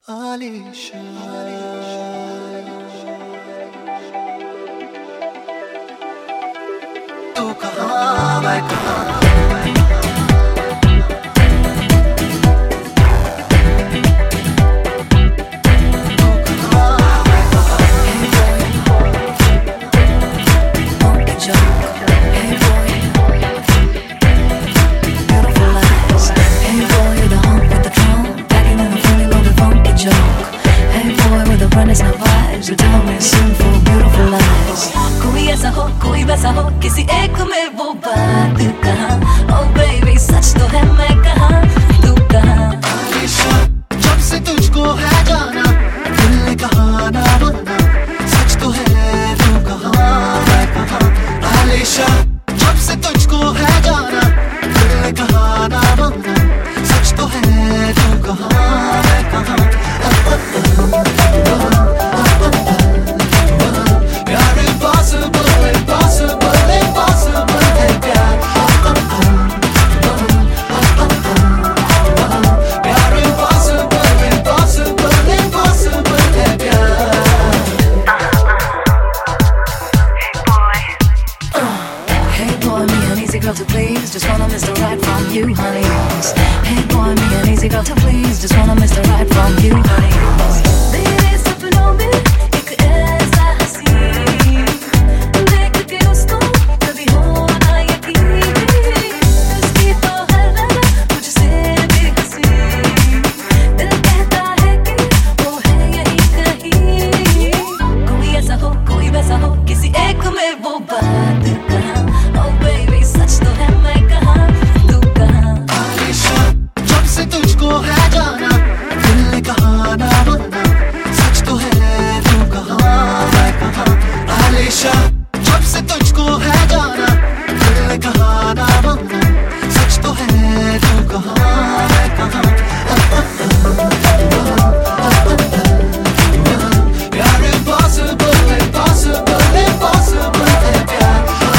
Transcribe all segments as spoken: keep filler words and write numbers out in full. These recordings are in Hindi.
आलीशान तू कहाँ मैं कहाँ So tell me sing for beautiful lies. कोई ऐसा हो कोई वैसा हो किसी एक में वो बात कहाँ. Oh baby सच तो है मैं कहाँ तू कहाँ. आलीशान जब से तुझको है जाना दिल ने कहा ना बोलना सच तो है तू कहाँ मैं कहाँ. आलीशान जब से तुझको है जाना दिल ने कहा ना बोलना सच तो है तू कहाँ मैं कहाँ. Girl to please, just wanna miss the right from you, honey. Hey boy, me an easy girl to please, just wanna miss the right from you, honey. तेरे सपनों में एक ऐसा हसीन देख के उसको कभी होना यकीन. उसकी तो हर रग मुझसे भी हसीन. दिल कहता है कि वो है यही कहीं. कोई ऐसा हो कोई वैसा हो किसी एक में वो बात कहाँ. Oh baby सच तो है मैं कहाँ तू कहाँ. आलीशान जब से तुझको है जाना दिल ने कहा ना बोलना सच तो है तू कहाँ मैं कहाँ. आलीशान जब से तुझको है जाना दिल ने कहा ना बोलना सच तो है तू कहाँ मैं कहाँ. यार impossible impossible impossible है प्यार.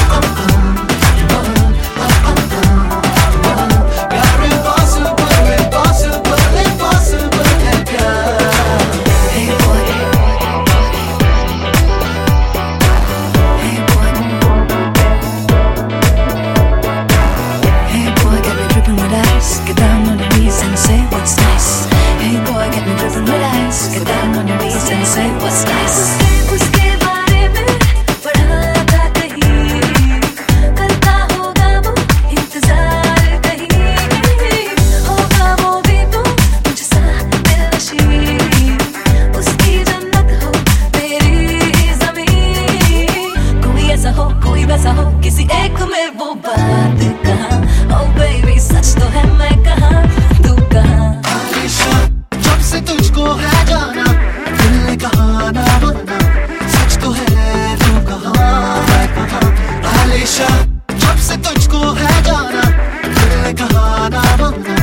Get down on your knees and say what's nice. Hey boy, get me dripping with ice. Get down on your knees and say what's nice. उसके बारे में पढ़ा था कहीं, करता होगा वो इंतजार कहीं. होगा वो भी तो मुझसा दिलनशीं. उसकी जन्नत हो मेरी ज़मीन. कोई ऐसा हो कोई वैसा हो किसी एक में वो बात कहाँ. Oh baby सच तो है मैं कहाँ तू कहाँ. आलीशान जब से तुझको है जाना दिल ने कहा ना बोलना सच तो है तू कहाँ मैं कहाँ. आलीशान जब से तुझको है जाना दिल ने कहा ना बोलना